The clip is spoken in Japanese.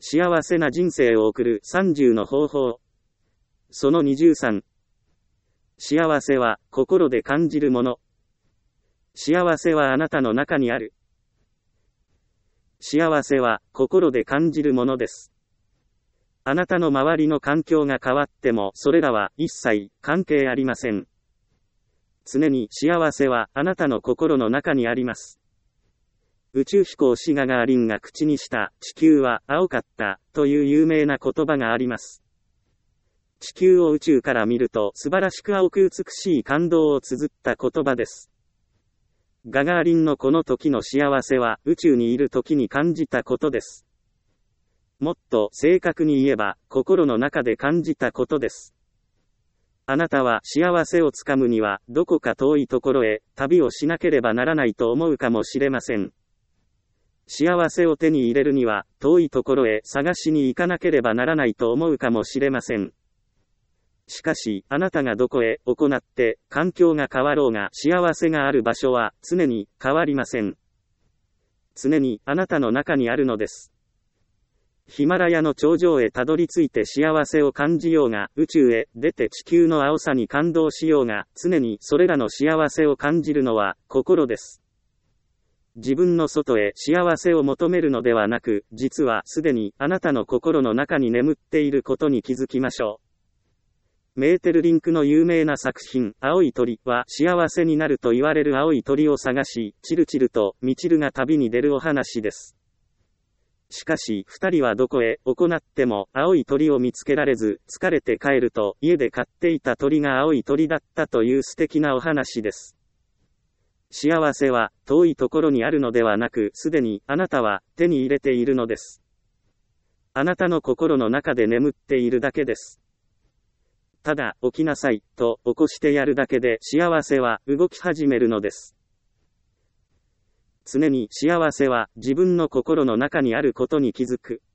幸せな人生を送る30の方法。その23。幸せは心で感じるもの。幸せはあなたの中にある。幸せは心で感じるものです。あなたの周りの環境が変わってもそれらは一切関係ありません。常に幸せはあなたの心の中にあります。宇宙飛行士ガガーリンが口にした地球は青かったという有名な言葉があります。地球を宇宙から見ると素晴らしく青く美しい感動を綴った言葉です。ガガーリンのこの時の幸せは宇宙にいる時に感じたことです。もっと正確に言えば心の中で感じたことです。あなたは幸せをつかむにはどこか遠いところへ旅をしなければならないと思うかもしれません。幸せを手に入れるには遠いところへ探しに行かなければならないと思うかもしれません。しかし、あなたがどこへ行って環境が変わろうが幸せがある場所は常に変わりません。常にあなたの中にあるのです。ヒマラヤの頂上へたどり着いて幸せを感じようが、宇宙へ出て地球の青さに感動しようが、常にそれらの幸せを感じるのは心です。自分の外へ幸せを求めるのではなく、実はすでにあなたの心の中に眠っていることに気づきましょう。メーテルリンクの有名な作品、青い鳥は幸せになると言われる青い鳥を探し、チルチルとミチルが旅に出るお話です。しかし、二人はどこへ行っても青い鳥を見つけられず、疲れて帰ると家で飼っていた鳥が青い鳥だったという素敵なお話です。幸せは遠いところにあるのではなく、すでにあなたは手に入れているのです。あなたの心の中で眠っているだけです。ただ起きなさいと起こしてやるだけで幸せは動き始めるのです。常に幸せは自分の心の中にあることに気づく。